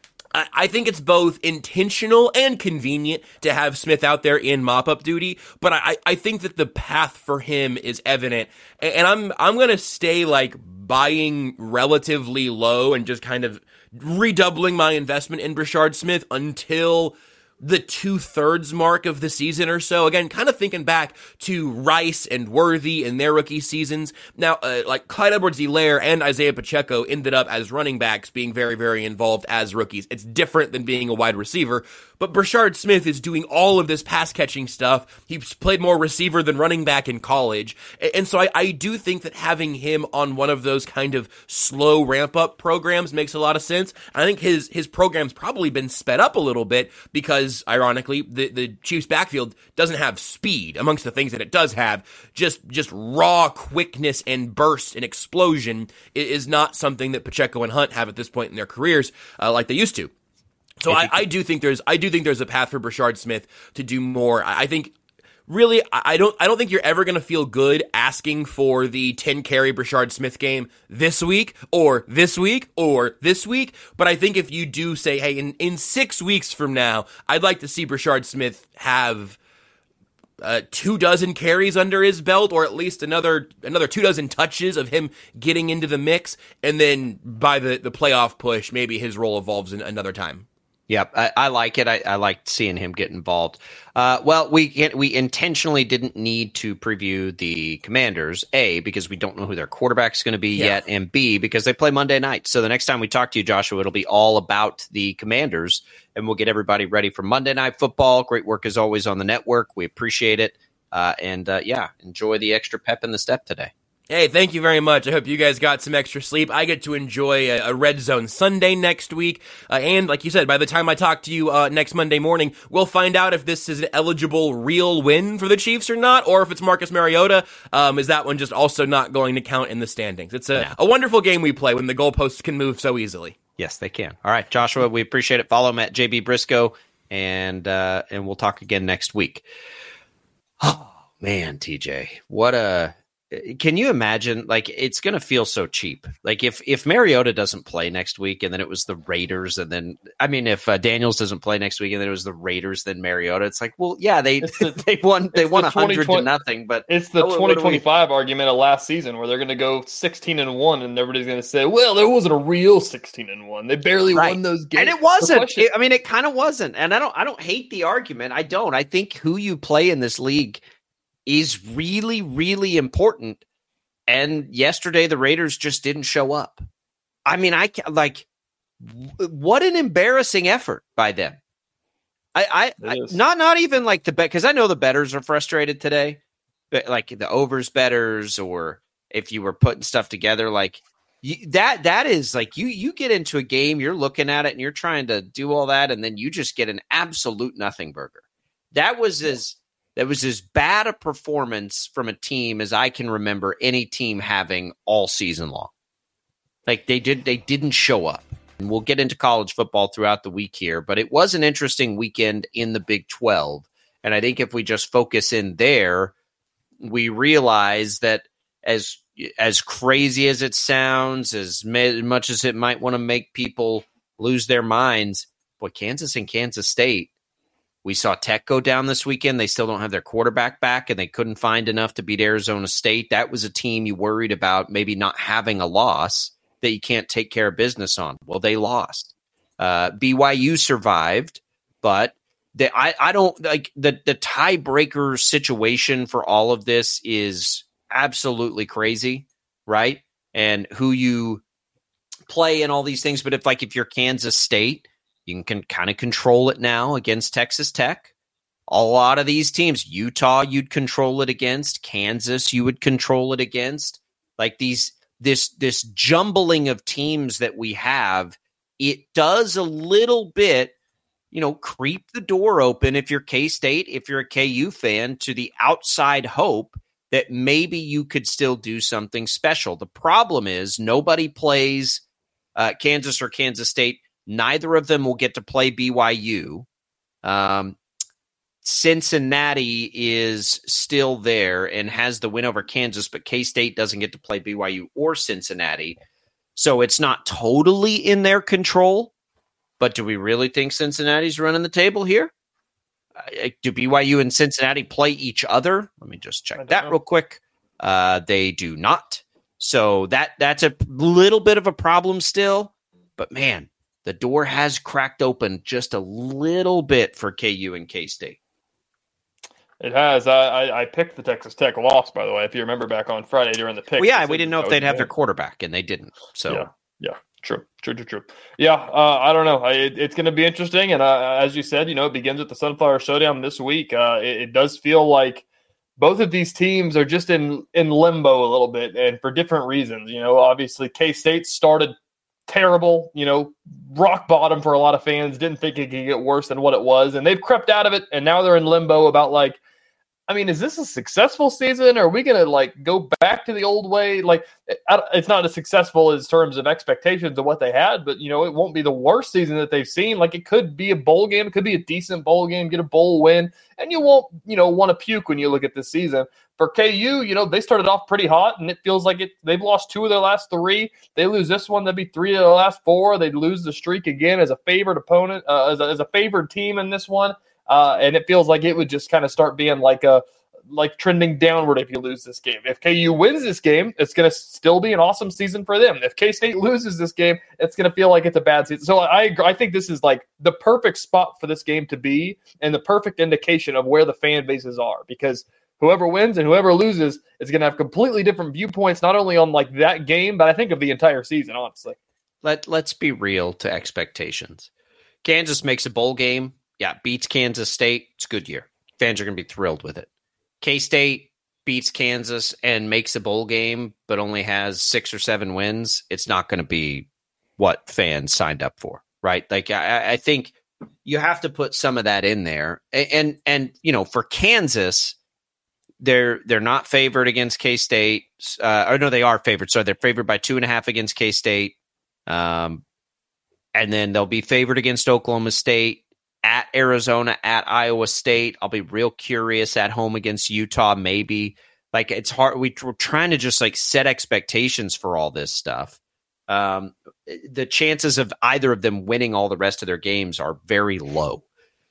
I think it's both intentional and convenient to have Smith out there in mop-up duty, but I, I think that the path for him is evident, and I'm I'm going to stay like buying relatively low and just kind of redoubling my investment in Brashard Smith until the two-thirds mark of the season or so. Again, kind of thinking back to Rice and Worthy in their rookie seasons. Now, uh, like Clyde Edwards-Helaire and Isaiah Pacheco ended up as running backs being very, very involved as rookies. It's different than being a wide receiver. But Brashard Smith is doing all of this pass-catching stuff. He's played more receiver than running back in college. And so I, I do think that having him on one of those kind of slow ramp-up programs makes a lot of sense. I think his his program's probably been sped up a little bit because, ironically, the, the Chiefs' backfield doesn't have speed amongst the things that it does have. Just, just raw quickness and burst and explosion is not something that Pacheco and Hunt have at this point in their careers uh, like they used to. So I, I do think there's I do think there's a path for Brashard Smith to do more. I think really I don't I don't think you're ever going to feel good asking for the ten carry Brashard Smith game this week or this week or this week. But I think if you do say, hey, in, in six weeks from now, I'd like to see Brashard Smith have Uh, two dozen carries under his belt, or at least another another two dozen touches of him getting into the mix, and then by the, the playoff push, maybe his role evolves in another time. Yep, I, I like it. I, I like seeing him get involved. Uh, well, we get, we intentionally didn't need to preview the Commanders, A, because we don't know who their quarterback's going to be yeah. yet, and B, because they play Monday night. So the next time we talk to you, Joshua, it'll be all about the Commanders, and we'll get everybody ready for Monday Night Football. Great work as always on the network. We appreciate it. Uh, and, uh, yeah, enjoy the extra pep in the step today. Hey, thank you very much. I hope you guys got some extra sleep. I get to enjoy a, a Red Zone Sunday next week. Uh, and like you said, by the time I talk to you uh, next Monday morning, we'll find out if this is an eligible real win for the Chiefs or not, or if it's Marcus Mariota. Um, is that one just also not going to count in the standings? It's a, yeah. a wonderful game we play when the goalposts can move so easily. Yes, they can. All right, Joshua, we appreciate it. Follow him at J B Briscoe, and uh, and we'll talk again next week. Oh, man, T J, what a... Can you imagine, like, it's going to feel so cheap. Like, if, if Mariota doesn't play next week and then it was the Raiders and then, I mean, if uh, Daniels doesn't play next week and then it was the Raiders, then Mariota, it's like, well, yeah, they the, they won they won one hundred to nothing. But it's the twenty twenty-five argument of last season where they're going to go sixteen and one and everybody's going to say, well, there wasn't a real sixteen and one. They barely right. won those games. And it wasn't. It, I mean, it kind of wasn't. And I don't I don't hate the argument. I don't. I think who you play in this league is really, really important. And yesterday, the Raiders just didn't show up. I mean, I like, what an embarrassing effort by them. I, I, I not, not even like the bet, because I know the bettors are frustrated today, but like the overs bettors, or if you were putting stuff together, like you, that, that is like you, you get into a game, you're looking at it and you're trying to do all that. And then you just get an absolute nothing burger. That was as, That was as bad a performance from a team as I can remember any team having all season long. Like they did, they didn't show up. And we'll get into college football throughout the week here, but it was an interesting weekend in the Big twelve. And I think if we just focus in there, we realize that as as crazy as it sounds, as much as it might want to make people lose their minds, boy, Kansas and Kansas State. We saw Tech go down this weekend. They still don't have their quarterback back, and they couldn't find enough to beat Arizona State. That was a team you worried about maybe not having a loss that you can't take care of business on. Well, they lost. Uh, B Y U survived, but the, I, I don't like the, the tiebreaker situation for all of this is absolutely crazy, right? And who you play and all these things. But if like if you're Kansas State, you can, can kind of control it now against Texas Tech. A lot of these teams, Utah, you'd control it against. Kansas, you would control it against. Like these, this this jumbling of teams that we have, it does a little bit, you know, creep the door open if you're K-State, if you're a K U fan, to the outside hope that maybe you could still do something special. The problem is nobody plays uh, Kansas or Kansas State. Neither of them will get to play B Y U. Um, Cincinnati is still there and has the win over Kansas, but K-State doesn't get to play B Y U or Cincinnati. So it's not totally in their control. But do we really think Cincinnati's running the table here? Uh, do B Y U and Cincinnati play each other? Let me just check that know. real quick. Uh, they do not. So that that's a little bit of a problem still. But man, the door has cracked open just a little bit for K U and K-State. It has. I, I, I picked the Texas Tech loss, by the way, if you remember back on Friday during the pick. Well, yeah, we didn't know if they'd have their quarterback, and they didn't. So yeah, yeah, true, true, true, true. Yeah, uh, I don't know. I, it, it's going to be interesting, and uh, as you said, you know, it begins with the Sunflower Showdown this week. Uh, it, it does feel like both of these teams are just in in limbo a little bit, and for different reasons. You know, obviously K-State started terrible, you know, rock bottom for a lot of fans. Didn't think it could get worse than what it was, and they've crept out of it, and now they're in limbo about like, I mean, is this a successful season? Or are we going to like go back to the old way? Like, it's not as successful as terms of expectations of what they had, but you know, it won't be the worst season that they've seen. Like, it could be a bowl game, it could be a decent bowl game, get a bowl win, and you won't, you know, want to puke when you look at this season. For K U, you know, they started off pretty hot, and it feels like it. They've lost two of their last three. They lose this one, that'd be three of their last four. They'd lose the streak again as a favored opponent, uh, as, a, as a favored team in this one. Uh, and it feels like it would just kind of start being like a like trending downward if you lose this game. If K U wins this game, it's going to still be an awesome season for them. If K-State loses this game, it's going to feel like it's a bad season. So I I think this is like the perfect spot for this game to be and the perfect indication of where the fan bases are, because whoever wins and whoever loses is going to have completely different viewpoints, not only on like that game, but I think of the entire season, honestly. Let, let's be real to expectations. Kansas makes a bowl game. Yeah, beats Kansas State. It's a good year. Fans are going to be thrilled with it. K-State beats Kansas and makes a bowl game, but only has six or seven wins. It's not going to be what fans signed up for, right? Like, I, I think you have to put some of that in there. And, and, and you know, for Kansas, they're they're not favored against K-State. Uh, or no, they are favored. So they're favored by two and a half against K-State. Um, and then they'll be favored against Oklahoma State, at Arizona, at Iowa State. I'll be real curious at home against Utah, maybe. Like, it's hard. We, we're trying to just like set expectations for all this stuff. Um, the chances of either of them winning all the rest of their games are very low.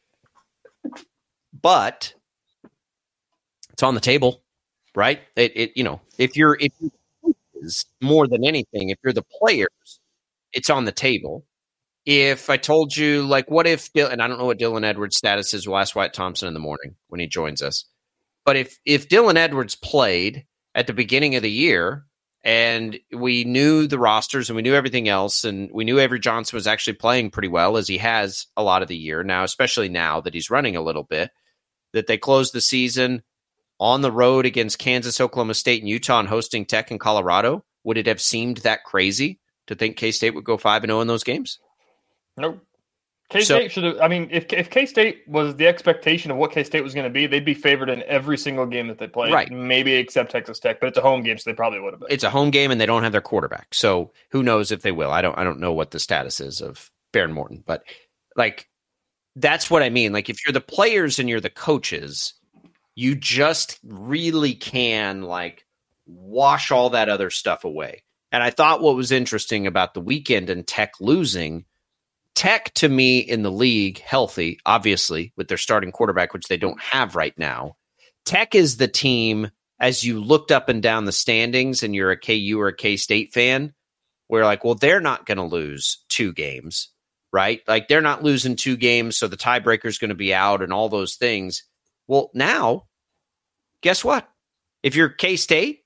But it's on the table, right? It, it you know, if you're if you're more than anything, if you're the players, it's on the table. If I told you, like, what if, and I don't know what Dylan Edwards' status is, we'll ask Wyatt Thompson in the morning when he joins us. But if if Dylan Edwards played at the beginning of the year and we knew the rosters and we knew everything else and we knew Avery Johnson was actually playing pretty well, as he has a lot of the year now, especially now that he's running a little bit, that they closed the season on the road against Kansas, Oklahoma State, and Utah and hosting Tech in Colorado, would it have seemed that crazy to think K-State would go five and oh in those games? Nope. K-State so, should have. I mean, if if K-State was the expectation of what K-State was going to be, they'd be favored in every single game that they played. Right. Maybe except Texas Tech, but it's a home game, so they probably would have been. It's a home game, and they don't have their quarterback, so who knows if they will? I don't. I don't know what the status is of Behren Morton, but like that's what I mean. Like, if you're the players and you're the coaches, you just really can like wash all that other stuff away. And I thought what was interesting about the weekend and Tech losing. Tech, to me, in the league, healthy, obviously, with their starting quarterback, which they don't have right now. Tech is the team, as you looked up and down the standings and you're a K U or a K-State fan, where like, well, they're not going to lose two games. right? Like they're not losing two games, so the tiebreaker is going to be out and all those things. Well, now, guess what? If you're K-State,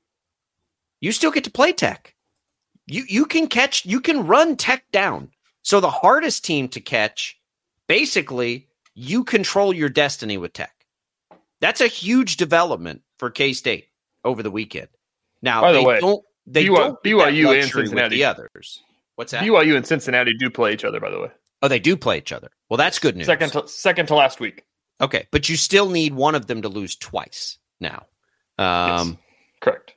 you still get to play Tech. You you can catch, you can run Tech down. So the hardest team to catch, basically, you control your destiny with Tech. That's a huge development for K-State over the weekend. Now, by the they way, don't they B Y U, don't B Y U and luxury with Cincinnati the others. What's that? B Y U and Cincinnati do play each other, by the way. Oh, they do play each other. Well, that's good news. Second to, second to last week. Okay, but you still need one of them to lose twice now. Um, yes, correct.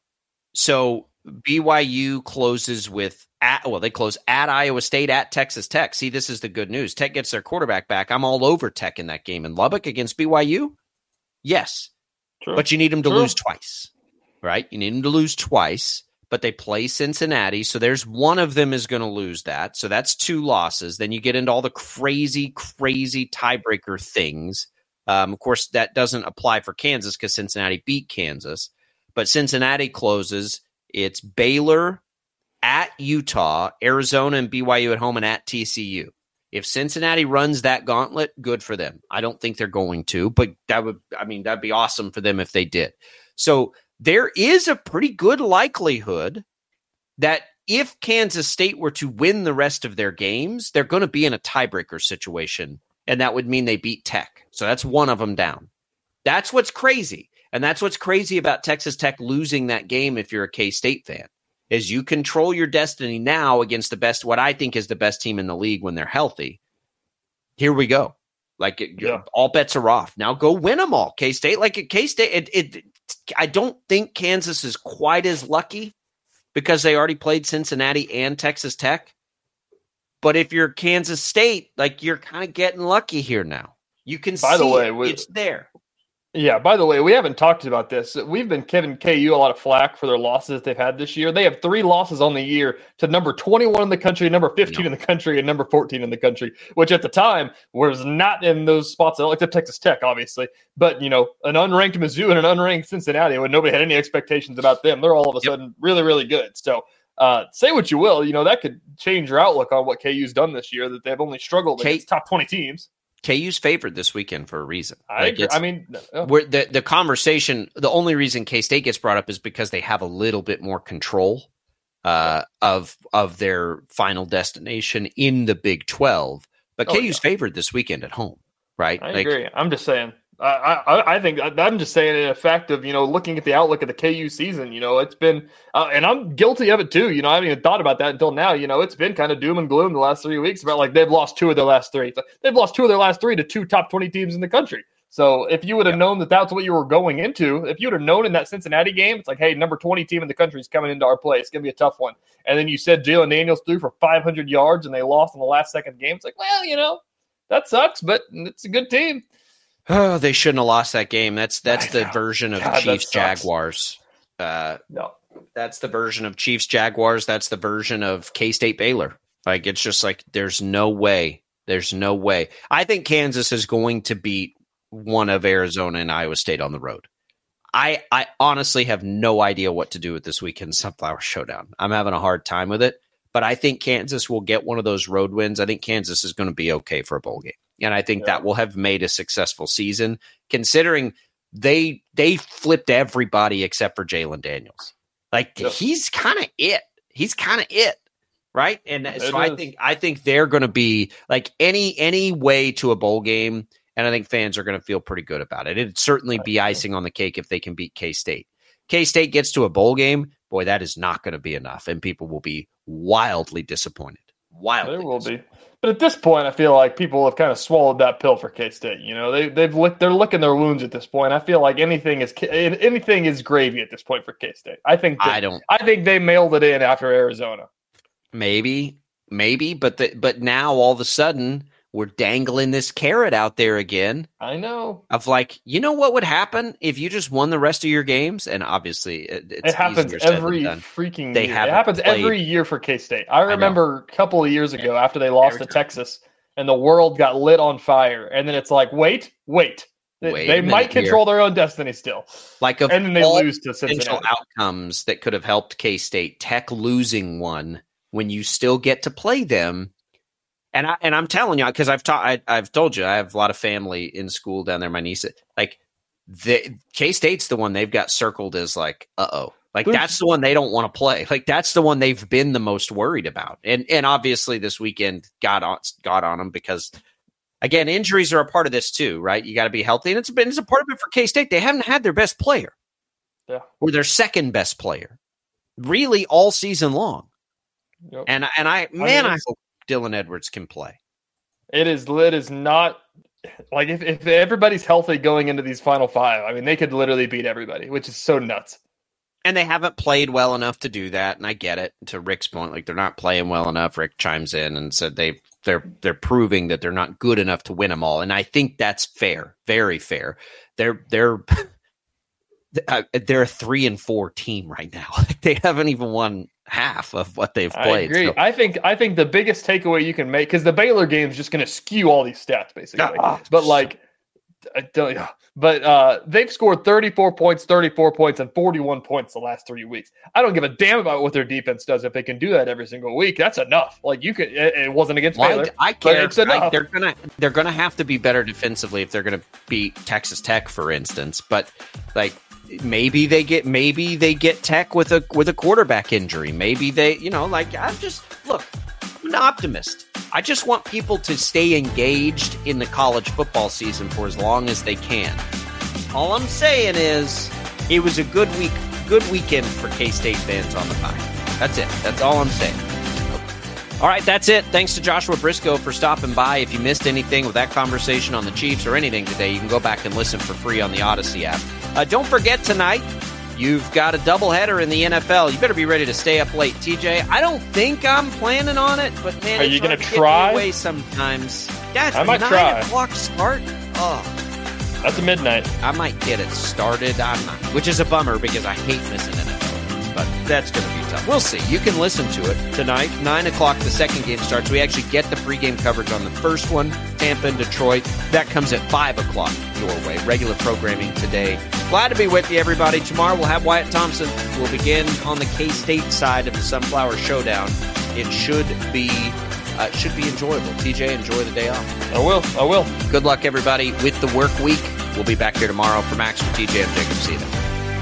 So B Y U closes with at well, they close at Iowa State, at Texas Tech. See, this is the good news. Tech gets their quarterback back. I'm all over Tech in that game. In Lubbock against B Y U, yes, True. But you need them to True. lose twice, right? You need them to lose twice. But they play Cincinnati, so there's one of them is going to lose that. So that's two losses. Then you get into all the crazy, crazy tiebreaker things. Um, of course, that doesn't apply for Kansas because Cincinnati beat Kansas. But Cincinnati closes. It's Baylor at Utah, Arizona and B Y U at home, and at T C U. If Cincinnati runs that gauntlet, good for them. I don't think they're going to, but that would, I mean, that'd be awesome for them if they did. So there is a pretty good likelihood that if Kansas State were to win the rest of their games, they're going to be in a tiebreaker situation, and that would mean they beat Tech. So that's one of them down. That's what's crazy, and that's what's crazy about Texas Tech losing that game if you're a K-State fan, is you control your destiny now against the best, what I think is the best team in the league when they're healthy. Here we go. Like, it, yeah. all bets are off. Now go win them all, K-State. Like, at K-State, it, it I don't think Kansas is quite as lucky because they already played Cincinnati and Texas Tech. But if you're Kansas State, like you're kind of getting lucky here now. You can By see the way, it. we, It's there. Yeah, by the way, we haven't talked about this. We've been giving K U a lot of flack for their losses they've had this year. They have three losses on the year to number twenty-one in the country, number fifteen no. in the country, and number fourteen in the country, which at the time was not in those spots, except Texas Tech, obviously. But, you know, an unranked Mizzou and an unranked Cincinnati, when nobody had any expectations about them, they're all of a yep. sudden really, really good. So uh, say what you will, you know, that could change your outlook on what K U's done this year, that they've only struggled K- against top twenty teams. K U's favored this weekend for a reason. I like agree. I mean, uh, we're, the the conversation. The only reason K-State gets brought up is because they have a little bit more control uh, of of their final destination in the Big twelve. But oh, K U's yeah. favored this weekend at home, right? I like, agree. I'm just saying. I, I I think I'm just saying in effect of, you know, looking at the outlook of the K U season, you know, it's been, uh, and I'm guilty of it too. You know, I haven't even thought about that until now. You know, it's been kind of doom and gloom the last three weeks about like they've lost two of their last three. They've lost two of their last three to two top twenty teams in the country. So if you would have yeah. known that that's what you were going into, if you would have known in that Cincinnati game, it's like, hey, number twenty team in the country is coming into our play. It's going to be a tough one. And then you said Jalen Daniels threw for five hundred yards and they lost in the last second game. It's like, well, you know, that sucks, but it's a good team. Oh, they shouldn't have lost that game. That's that's the version of God, Chiefs Jaguars. Uh, no, that's the version of Chiefs Jaguars. That's the version of K-State Baylor. Like, it's just like there's no way. There's no way. I think Kansas is going to beat one of Arizona and Iowa State on the road. I I honestly have no idea what to do with this weekend's Sunflower Showdown. I'm having a hard time with it, but I think Kansas will get one of those road wins. I think Kansas is going to be okay for a bowl game. And I think yeah. that will have made a successful season, considering they they flipped everybody except for Jalen Daniels. Like yep. he's kind of it. He's kind of it, right? And it so is. I think I think they're going to be like any any way to a bowl game, and I think fans are going to feel pretty good about it. It'd certainly be icing on the cake if they can beat K-State. K-State gets to a bowl game, boy, that is not going to be enough, and people will be wildly disappointed. Wildly, there will be. But at this point, I feel like people have kind of swallowed that pill for K-State. You know, they they've licked, they're licking their wounds at this point. I feel like anything is anything is gravy at this point for K-State. I think they, I don't. I think they mailed it in after Arizona. Maybe, maybe, but the, but now all of a sudden we're dangling this carrot out there again. I know. Of like, you know what would happen if you just won the rest of your games? And obviously, it, it's it happens every freaking they year. It happens played. every year for K-State. I remember I a couple of years ago after they lost to Texas and the world got lit on fire. And then it's like, wait, wait. Wait they might control here. their own destiny still. Like of and then they all lose to Cincinnati. Outcomes that could have helped K-State, Tech losing one when you still get to play them And I and I'm telling you, because I've taught, I, I've told you, I have a lot of family in school down there. My niece, like, the K-State's the one they've got circled as like, uh oh, like Oof. That's the one they don't want to play. Like that's the one they've been the most worried about. And and obviously this weekend got on got on them because, again, injuries are a part of this too, right? You got to be healthy, and it's been it's a part of it for K-State. They haven't had their best player, yeah, or their second best player, really all season long. Yep. And and I man, I, mean, I hope Dylan Edwards can play. It is it is not like if, if everybody's healthy going into these final five, I mean they could literally beat everybody, which is so nuts. And they haven't played well enough to do that, and I get it. To Rick's point, like they're not playing well enough. Rick chimes in and said they they're they're proving that they're not good enough to win them all, and I think that's fair, very fair. They're they're they're a three and four team right now. Like they haven't even won half of what they've played. I agree. So. I think I think the biggest takeaway you can make, because the Baylor game is just going to skew all these stats basically, Ah, but like. I don't, but uh, they've scored thirty-four points, thirty-four points, and forty-one points the last three weeks. I don't give a damn about what their defense does. If they can do that every single week, that's enough. Like you could, it, it wasn't against well, Baylor. I, I care. It's enough. I, they're gonna they're gonna have to be better defensively if they're gonna beat Texas Tech, for instance. But like maybe they get maybe they get Tech with a with a quarterback injury. Maybe they, you know, like I'm just look. I'm an optimist. I just want people to stay engaged in the college football season for as long as they can. All I'm saying is it was a good week, good weekend for K-State fans on the bye. That's it. That's all I'm saying. All right, that's it. Thanks to Joshua Briscoe for stopping by. If you missed anything with that conversation on the Chiefs or anything today, you can go back and listen for free on the Odyssey app. Uh, don't forget tonight, you've got a doubleheader in the N F L. You better be ready to stay up late, T J. I don't think I'm planning on it, but man, are it's you going to to try? Away sometimes. That's I might nine try. o'clock start. Oh, that's a midnight. I might get it started. I'm not, which is a bummer because I hate missing N F L games, but that's going to be tough. We'll see. You can listen to it tonight. Nine o'clock. The second game starts. We actually get the pregame coverage on the first one, Tampa and Detroit. That comes at five o'clock your way. Regular programming today. Glad to be with you, everybody. Tomorrow we'll have Wyatt Thompson. We'll begin on the K-State side of the Sunflower Showdown. It should be uh, should be enjoyable. T J, enjoy the day off. I will. I will. Good luck, everybody, with the work week. We'll be back here tomorrow. For Max, for T J, I'm Jacob. See you then.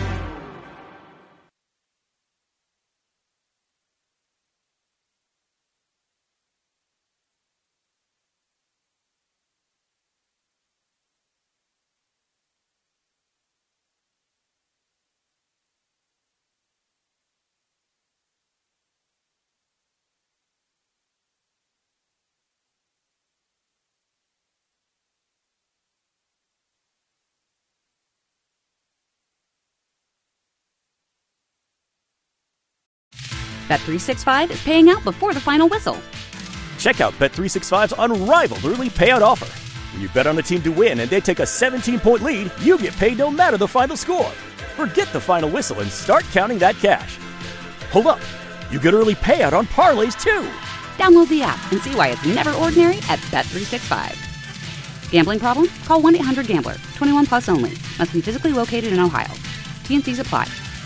Bet three sixty-five is paying out before the final whistle. Check out Bet three sixty-five's unrivaled early payout offer. When you bet on a team to win and they take a seventeen-point lead, you get paid no matter the final score. Forget the final whistle and start counting that cash. Hold up. You get early payout on parlays, too. Download the app and see why it's never ordinary at Bet three sixty-five. Gambling problem? Call one eight hundred gambler. twenty-one plus only. Must be physically located in Ohio. T and C's apply.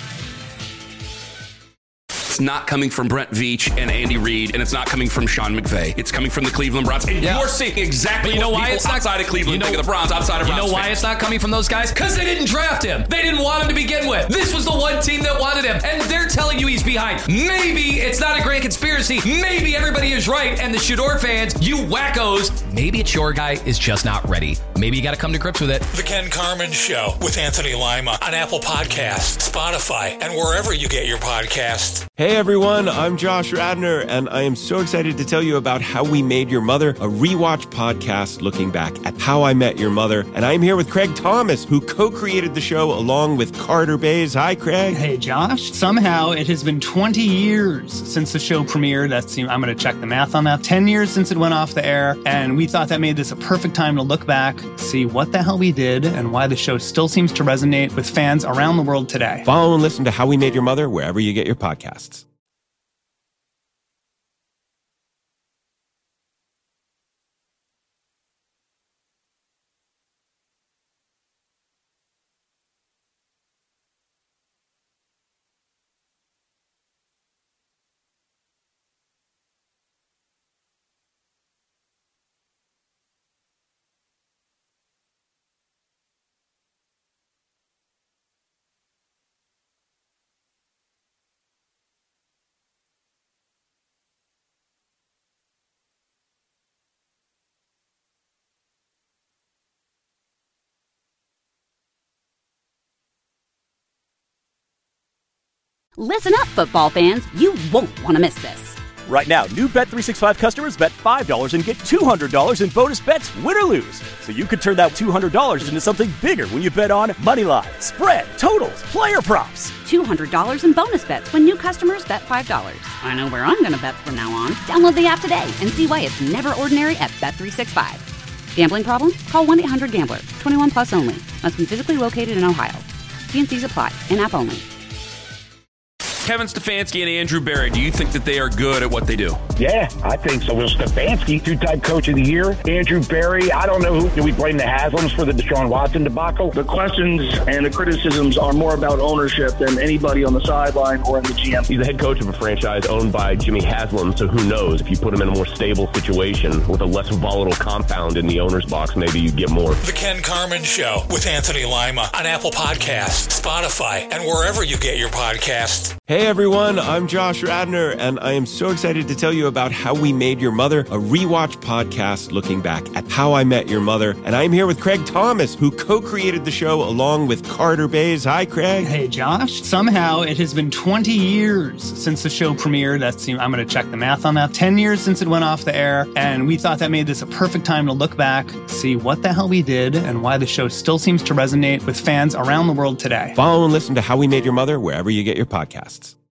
It's not coming from Brent Veach and Andy Reid, and it's not coming from Sean McVay. It's coming from the Cleveland Browns. And yeah. you're seeing exactly but you know what why people it's not, outside of Cleveland you know, think of the Browns, outside of You Browns know why fans. it's not coming from those guys? Because they didn't draft him. They didn't want him to begin with. This was the one team that wanted him, and they're telling you he's behind. Maybe it's not a great conspiracy. Maybe everybody is right, and the Shador fans, you wackos, maybe it's your guy is just not ready. Maybe you got to come to grips with it. The Ken Carman Show with Anthony Lima on Apple Podcasts, Spotify, and wherever you get your podcasts. Hey everyone, I'm Josh Radner, and I am so excited to tell you about How We Made Your Mother, a rewatch podcast looking back at How I Met Your Mother. And I'm here with Craig Thomas, who co-created the show along with Carter Bays. Hi, Craig. Hey, Josh. Somehow it has been twenty years since the show premiered. That's, I'm going to check the math on that. ten years since it went off the air, and we thought that made this a perfect time to look back, see what the hell we did, and why the show still seems to resonate with fans around the world today. Follow and listen to How We Made Your Mother wherever you get your podcasts. Listen up, football fans. You won't want to miss this. Right now, new Bet three sixty-five customers bet five dollars and get two hundred dollars in bonus bets, win or lose. So you could turn that two hundred dollars into something bigger when you bet on moneyline, spread, totals, player props. two hundred dollars in bonus bets when new customers bet five dollars. I know where I'm going to bet from now on. Download the app today and see why it's never ordinary at Bet three sixty-five. Gambling problem? Call one eight hundred gambler. twenty-one plus only. Must be physically located in Ohio. T and C's apply. In-app only. Kevin Stefanski and Andrew Berry, do you think that they are good at what they do? Yeah, I think so. Will Stefanski, two-time coach of the year. Andrew Berry, I don't know who. Do we blame the Haslams for the Deshaun Watson debacle? The questions and the criticisms are more about ownership than anybody on the sideline or in the G M. He's the head coach of a franchise owned by Jimmy Haslam, so who knows? If you put him in a more stable situation with a less volatile compound in the owner's box, maybe you get more. The Ken Carman Show with Anthony Lima on Apple Podcasts, Spotify, and wherever you get your podcasts. Hey everyone, I'm Josh Radner, and I am so excited to tell you about How We Made Your Mother, a rewatch podcast looking back at How I Met Your Mother. And I'm here with Craig Thomas, who co-created the show along with Carter Bays. Hi, Craig. Hey, Josh. Somehow it has been twenty years since the show premiered. That's, I'm going to check the math on that. ten years since it went off the air, and we thought that made this a perfect time to look back, see what the hell we did, and why the show still seems to resonate with fans around the world today. Follow and listen to How We Made Your Mother wherever you get your podcasts.